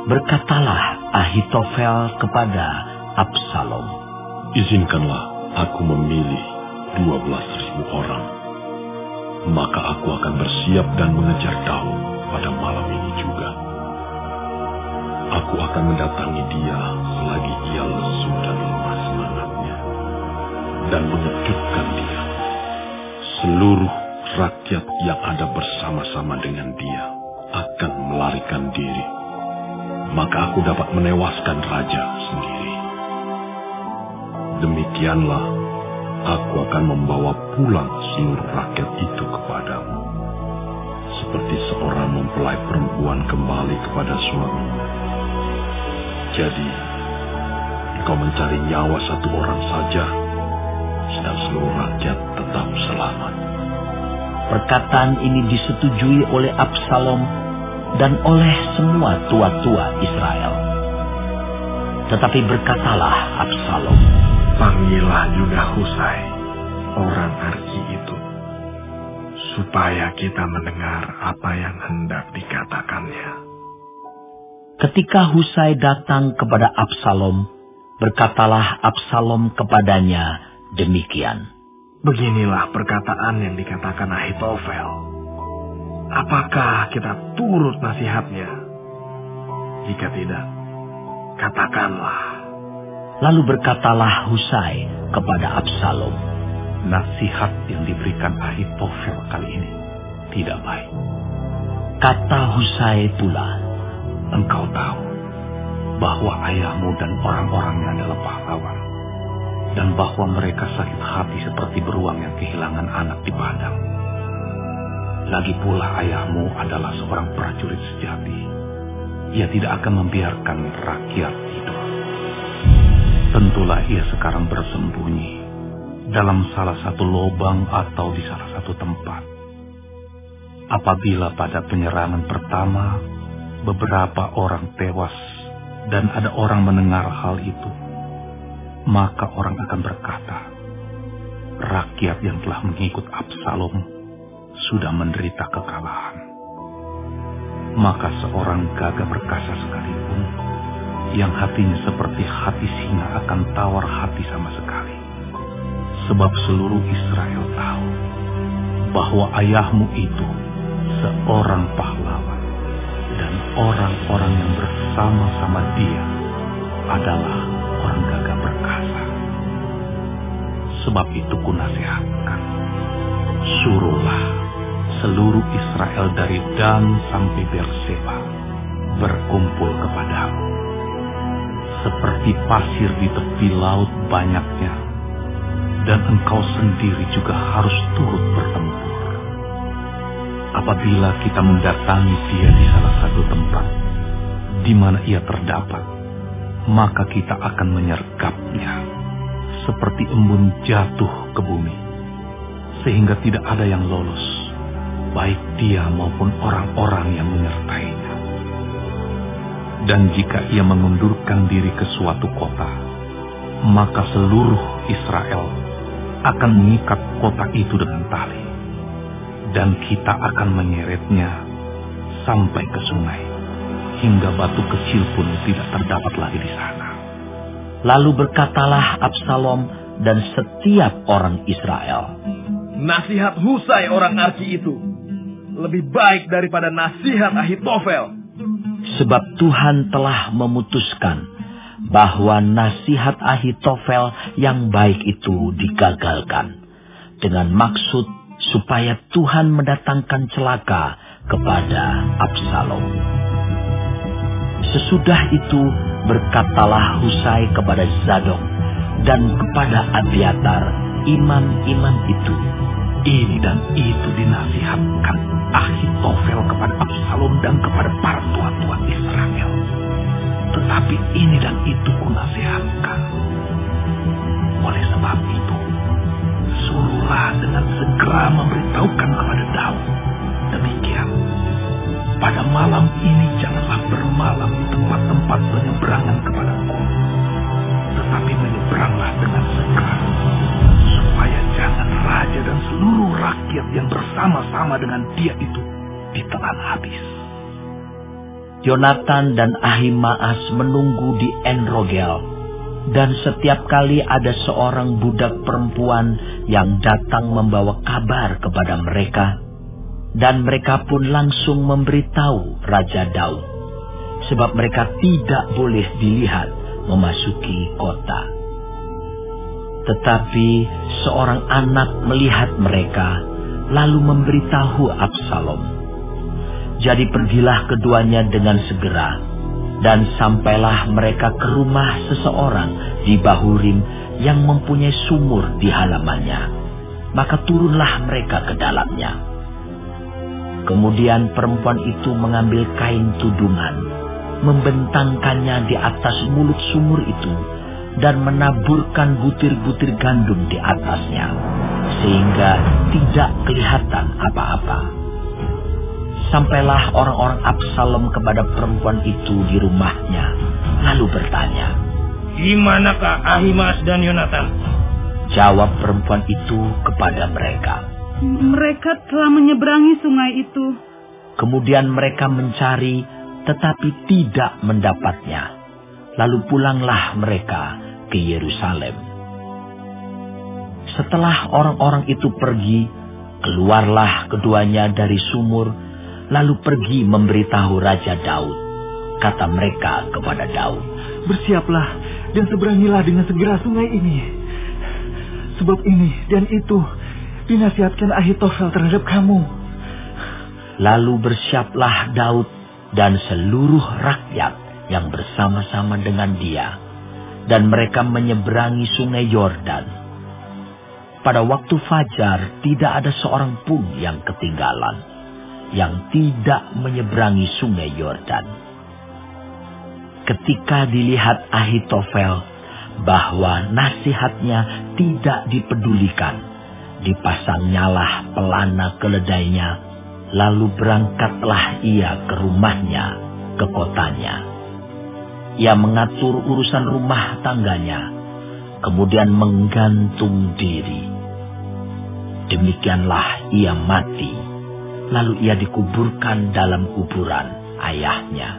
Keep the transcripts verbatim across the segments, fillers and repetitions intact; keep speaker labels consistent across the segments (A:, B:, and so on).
A: Berkatalah Ahitofel kepada Absalom,
B: "Izinkanlah aku memilih dua belas ribu orang. Maka aku akan bersiap dan mengejar Daud pada malam ini juga. Aku akan mendatangi dia selagi ia lesu dan lemah semangatnya, dan mengejutkan dia. Seluruh rakyat yang ada bersama-sama dengan dia akan melarikan diri. Maka aku dapat menewaskan raja sendiri. Demikianlah aku akan membawa pulang seluruh rakyat itu kepadamu, seperti seorang mempelai perempuan kembali kepada suaminya. Jadi, engkau mencari nyawa satu orang saja, sedang seluruh rakyat tetap selamat."
A: Perkataan ini disetujui oleh Absalom dan oleh semua tua-tua Israel. Tetapi berkatalah Absalom,
C: "Panggillah juga Husai, orang Arki itu, supaya kita mendengar apa yang hendak dikatakannya."
A: Ketika Husai datang kepada Absalom, berkatalah Absalom kepadanya demikian,
C: "Beginilah perkataan yang dikatakan Ahitofel. Apakah kita turut nasihatnya? Jika tidak, katakanlah."
A: Lalu berkatalah Husai kepada Absalom,
D: "Nasihat yang diberikan Ahitofel kali ini tidak baik."
A: Kata Husai pula,
D: "Engkau tahu bahwa ayahmu dan orang-orangnya adalah pahlawan, dan bahwa mereka sakit hati seperti beruang yang kehilangan anak di padang. Lagi pula ayahmu adalah seorang prajurit sejati. Ia tidak akan membiarkan rakyat hidup. Tentulah ia sekarang bersembunyi dalam salah satu lubang atau di salah satu tempat. Apabila pada penyerangan pertama beberapa orang tewas dan ada orang mendengar hal itu, maka orang akan berkata, rakyat yang telah mengikut Absalom sudah menderita kekalahan. Maka seorang gagah perkasa sekalipun, yang hatinya seperti hati singa akan tawar hati sama sekali. Sebab seluruh Israel tahu bahwa ayahmu itu seorang pahlawan, dan orang-orang yang bersama-sama dia adalah orang gagah perkasa. Sebab itu kunasihatkan, suruhlah seluruh Israel dari Dan sampai Berseba berkumpul kepadamu. Seperti pasir di tepi laut banyaknya, dan engkau sendiri juga harus turut bertempur. Apabila kita mendatangi dia di salah satu tempat di mana ia terdapat, maka kita akan menyergapnya seperti embun jatuh ke bumi, sehingga tidak ada yang lolos, baik dia maupun orang-orang yang menyertainya. Dan jika ia mengundurkan diri ke suatu kota, maka seluruh Israel akan mengikat kota itu dengan tali, dan kita akan menyeretnya sampai ke sungai, hingga batu kecil pun tidak terdapat lagi di sana."
A: Lalu berkatalah Absalom dan setiap orang Israel,
E: "Nasihat Husai orang Arki itu lebih baik daripada nasihat Ahitofel."
A: Sebab Tuhan telah memutuskan bahwa nasihat Ahitofel yang baik itu digagalkan, dengan maksud supaya Tuhan mendatangkan celaka kepada Absalom. Sesudah itu berkatalah Husai kepada Zadok dan kepada Abiatar, imam-imam itu,
D: "Ini dan itu dinasihatkan Ahitofel kepada Absalom dan kepada para tua-tua Israel. Tetapi ini dan itu kunasihatkan. Oleh sebab itu, suruhlah dengan segera memberitahukan kepada Daud demikian, pada malam ini janganlah bermalam di tempat-tempat penyeberangan kepadaku, tetapi menyeberanglah dengan segera, supaya jangan raja dan seluruh rakyat yang bersama-sama dengan dia itu ditelan habis."
A: Yonatan dan Ahimaas menunggu di En-Rogel, dan setiap kali ada seorang budak perempuan yang datang membawa kabar kepada mereka, dan mereka pun langsung memberitahu Raja Daud, sebab mereka tidak boleh dilihat memasuki kota. Tetapi seorang anak melihat mereka, lalu memberitahu Absalom. Jadi pergilah keduanya dengan segera, dan sampailah mereka ke rumah seseorang di Bahurim yang mempunyai sumur di halamannya. Maka turunlah mereka ke dalamnya. Kemudian perempuan itu mengambil kain tudungan, membentangkannya di atas mulut sumur itu, dan menaburkan butir-butir gandum di atasnya, sehingga tidak kelihatan apa-apa. Sampailah orang-orang Absalom kepada perempuan itu di rumahnya, lalu bertanya,
F: "Di manakah Ahimaas dan Yonatan?"
A: Jawab perempuan itu kepada mereka,
G: "Mereka telah menyeberangi sungai itu."
A: Kemudian mereka mencari, tetapi tidak mendapatnya. Lalu pulanglah mereka ke Yerusalem. Setelah orang-orang itu pergi, keluarlah keduanya dari sumur, lalu pergi memberitahu Raja Daud. Kata mereka kepada Daud,
H: "Bersiaplah dan seberangilah dengan segera sungai ini. Sebab ini dan itu dinasihatkan Ahitofel terhadap kamu."
A: Lalu bersiaplah Daud dan seluruh rakyat yang bersama-sama dengan dia, dan mereka menyeberangi sungai Yordan. Pada waktu fajar tidak ada seorang pun yang ketinggalan, yang tidak menyeberangi sungai Yordan. Ketika dilihat Ahitofel bahwa nasihatnya tidak dipedulikan, dipasangnyalah pelana keledainya, lalu berangkatlah ia ke rumahnya, ke kotanya. Ia mengatur urusan rumah tangganya, kemudian menggantung diri. Demikianlah ia mati. Lalu ia dikuburkan dalam kuburan ayahnya.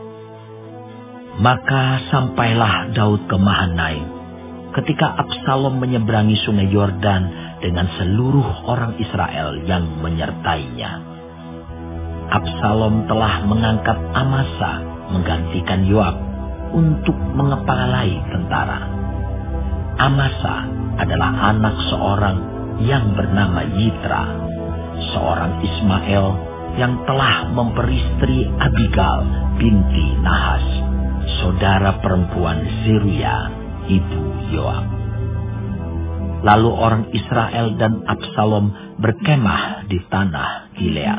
A: Maka sampailah Daud ke Mahanaim ketika Absalom menyeberangi sungai Yordan dengan seluruh orang Israel yang menyertainya. Absalom telah mengangkat Amasa menggantikan Yoab untuk mengepalai tentara. Amasa adalah anak seorang yang bernama Yitra, seorang Ismael yang telah memperistri Abigail binti Nahas, saudara perempuan Zeruya, ibu Yoab. Lalu orang Israel dan Absalom berkemah di tanah Gilead.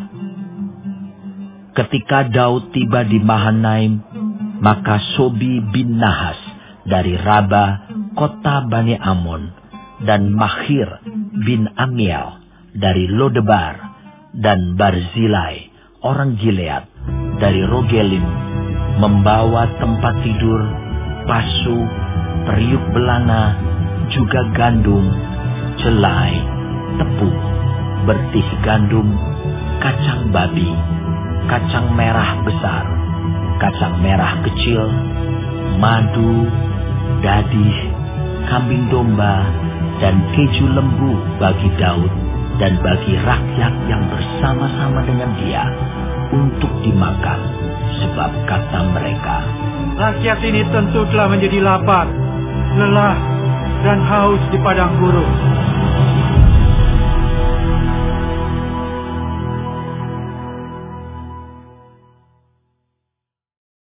A: Ketika Daud tiba di Mahanaim, maka Sobi bin Nahas dari Raba, kota Bani Amon, dan Makhir bin Amiel dari Lodebar, dan Barzilai, orang Gilead, dari Rogelim, membawa tempat tidur, pasu, periuk belanga, juga gandum, jelai, tepung, bertis gandum, kacang babi, kacang merah besar, kacang merah kecil, madu, dadih, kambing domba, dan keju lembu bagi Daud dan bagi rakyat yang bersama-sama dengan dia untuk dimakan, sebab kata mereka,
H: "Rakyat ini tentu telah menjadi lapar, lelah, dan haus di padang gurun.